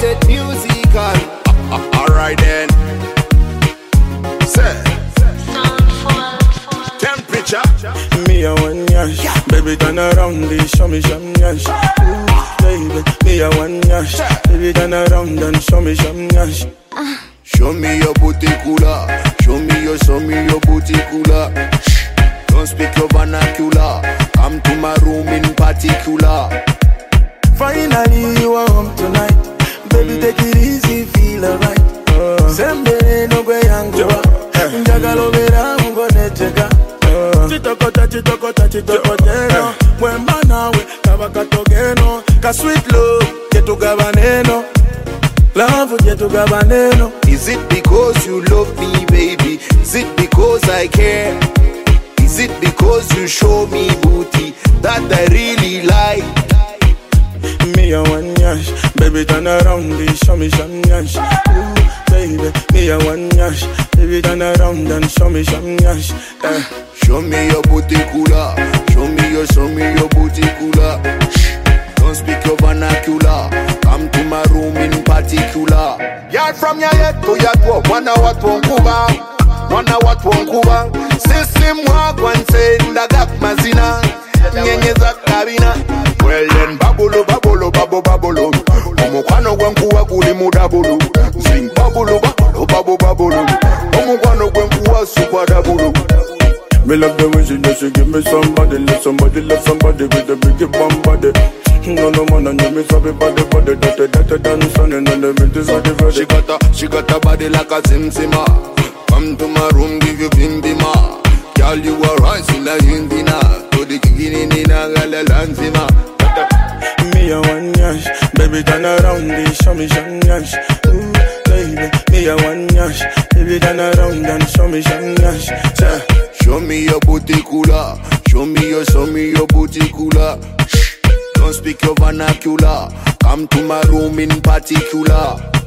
get musical. Alright then. Say temperature. Me a one yash, baby turn around, and show me some yash. Ooh, baby, me a one yash, baby turn around and show me some yash. Show me your booty cooler. Show me your booty cooler. Don't speak your vernacular. Come to my room in particular. Finally you are home tonight. Baby take it easy, feel alright. Sembe no gwe yanguwa. Njagalo vera ngone cheka. Chitokota Mwemba nawe kabaka togeno. Ka sweet love ketu gabaneno. Love ketu gabaneno. Is it because you love me, baby? Is it because I care? Is it because you show me booty that I really like? Me a one yash, baby turn around, and show me some yash. Ooh, baby, me a one yash, baby turn around and show me some yash. Show me your booty cooler. Show me your booty cooler. Don't speak your vernacular. Come to my room in particular. Yard from your head to your toe. Wanna what won't Cuba? Sisi mwagwa nsenda gap mazina. Nyenyeza kabina. Well then babolo. Omukwano gwenkuwa guli mudabulu. Sing babolo. Omukwano gwenkuwa super dabulu. Me love the way she does, she give me somebody. Love somebody with a big bum body. No man, and you me sabi body. That dance on and the beat is ready. She got a body like a Zimzima. Come to my room, give you bimbima. Girl, you are rising like Indina. To the Kiginina, Galalanzima. Me a one yash, baby turn around, and show me some yash. Ooh, baby, me a one yash, baby turn around and show me some yash. Show me your booty cooler. Show me your booty cooler. Don't speak your vernacular. Come to my room in particular.